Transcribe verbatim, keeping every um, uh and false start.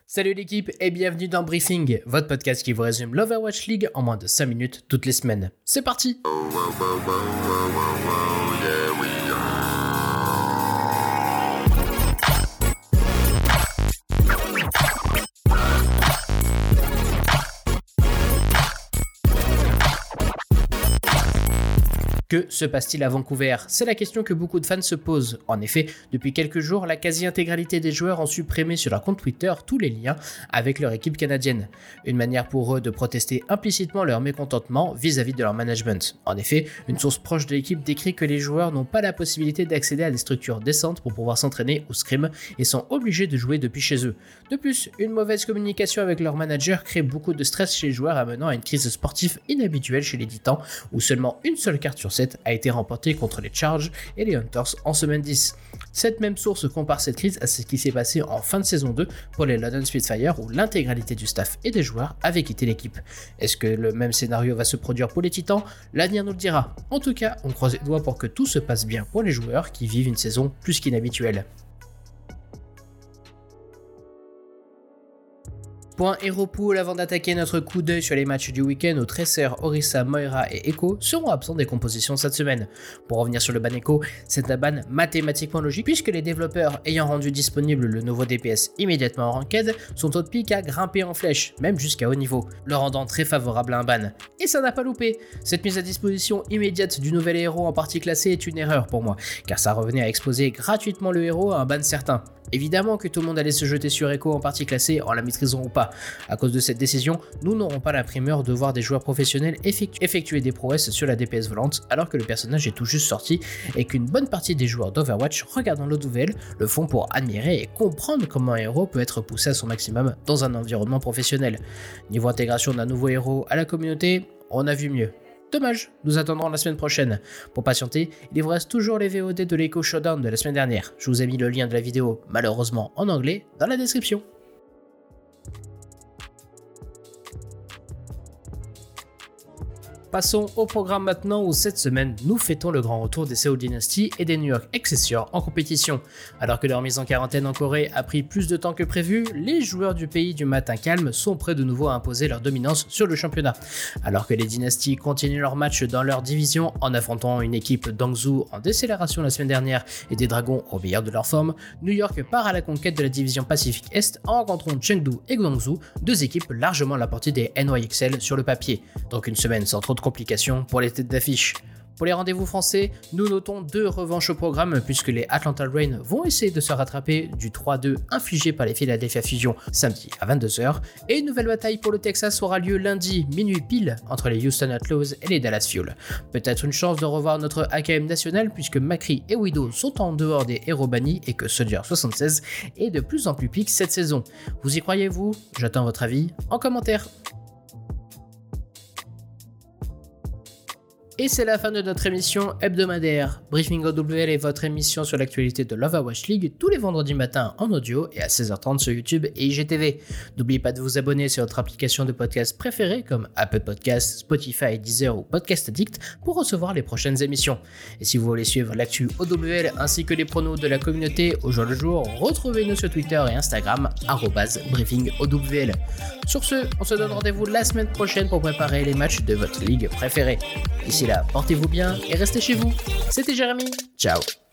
Salut l'équipe et bienvenue dans Briefing, votre podcast qui vous résume l'Overwatch League en moins de cinq minutes toutes les semaines. C'est parti! Que se passe-t-il à Vancouver? C'est la question que beaucoup de fans se posent. En effet, depuis quelques jours, la quasi-intégralité des joueurs ont supprimé sur leur compte Twitter tous les liens avec leur équipe canadienne. Une manière pour eux de protester implicitement leur mécontentement vis-à-vis de leur management. En effet, une source proche de l'équipe décrit que les joueurs n'ont pas la possibilité d'accéder à des structures décentes pour pouvoir s'entraîner au scrim et sont obligés de jouer depuis chez eux. De plus, une mauvaise communication avec leur manager crée beaucoup de stress chez les joueurs, amenant à une crise sportive inhabituelle chez les Titans, où seulement une seule carte sur a été remporté contre les Charges et les Hunters en semaine dix. Cette même source compare cette crise à ce qui s'est passé en fin de saison deux pour les London Spitfire où l'intégralité du staff et des joueurs avaient quitté l'équipe. Est-ce que le même scénario va se produire pour les Titans? L'avenir nous le dira. En tout cas, on croise les doigts pour que tout se passe bien pour les joueurs qui vivent une saison plus qu'inhabituelle. Point Hero Pool avant d'attaquer notre coup d'œil sur les matchs du week-end où Tracer, Orisa, Moira et Echo seront absents des compositions cette semaine. Pour revenir sur le ban Echo, c'est un ban mathématiquement logique puisque les développeurs ayant rendu disponible le nouveau D P S immédiatement en ranked sont au pic à grimper en flèche, même jusqu'à haut niveau, le rendant très favorable à un ban. Et ça n'a pas loupé. Cette mise à disposition immédiate du nouvel héros en partie classé est une erreur pour moi, car ça revenait à exposer gratuitement le héros à un ban certain. Évidemment que tout le monde allait se jeter sur Echo en partie classée en la maîtrisant ou pas. À cause de cette décision, nous n'aurons pas la primeur de voir des joueurs professionnels effectu- effectuer des prouesses sur la D P S volante alors que le personnage est tout juste sorti et qu'une bonne partie des joueurs d'Overwatch regardant l'eau nouvelle le font pour admirer et comprendre comment un héros peut être poussé à son maximum dans un environnement professionnel. Niveau intégration d'un nouveau héros à la communauté, on a vu mieux. Dommage, nous attendrons la semaine prochaine. Pour patienter, il vous reste toujours les V O D de l'Echo Showdown de la semaine dernière. Je vous ai mis le lien de la vidéo, malheureusement en anglais, dans la description. Passons au programme maintenant où cette semaine, nous fêtons le grand retour des Seoul Dynasty et des New York Excelsior en compétition. Alors que leur mise en quarantaine en Corée a pris plus de temps que prévu, les joueurs du pays du matin calme sont prêts de nouveau à imposer leur dominance sur le championnat. Alors que les Dynasty continuent leur match dans leur division en affrontant une équipe d'Angzhou en décélération la semaine dernière et des Dragons au meilleur de leur forme, New York part à la conquête de la division Pacifique Est en rencontrant Chengdu et Guangzhou, deux équipes largement à la portée des N Y X L sur le papier. Donc une semaine sans trop de complications pour les têtes d'affiche. Pour les rendez-vous français, nous notons deux revanches au programme puisque les Atlanta Reign vont essayer de se rattraper du trois deux infligé par les Philadelphia Fusion samedi à vingt-deux heures et une nouvelle bataille pour le Texas aura lieu lundi minuit pile entre les Houston Outlaws et les Dallas Fuel. Peut-être une chance de revoir notre A K M national puisque Macri et Widow sont en dehors des héros bannis et que Soldier soixante-seize est de plus en plus pique cette saison. Vous y croyez-vous? J'attends votre avis en commentaire. Et c'est la fin de notre émission hebdomadaire. Briefing O W L est votre émission sur l'actualité de l'Overwatch League tous les vendredis matins en audio et à seize heures trente sur YouTube et I G T V. N'oubliez pas de vous abonner sur votre application de podcast préférée comme Apple Podcasts, Spotify, Deezer ou Podcast Addict pour recevoir les prochaines émissions. Et si vous voulez suivre l'actu O W L ainsi que les pronos de la communauté au jour le jour, retrouvez-nous sur Twitter et Instagram arobase briefing O W L. Sur ce, on se donne rendez-vous la semaine prochaine pour préparer les matchs de votre ligue préférée. D'ici là, portez-vous bien et restez chez vous. C'était Jérémy. Ciao.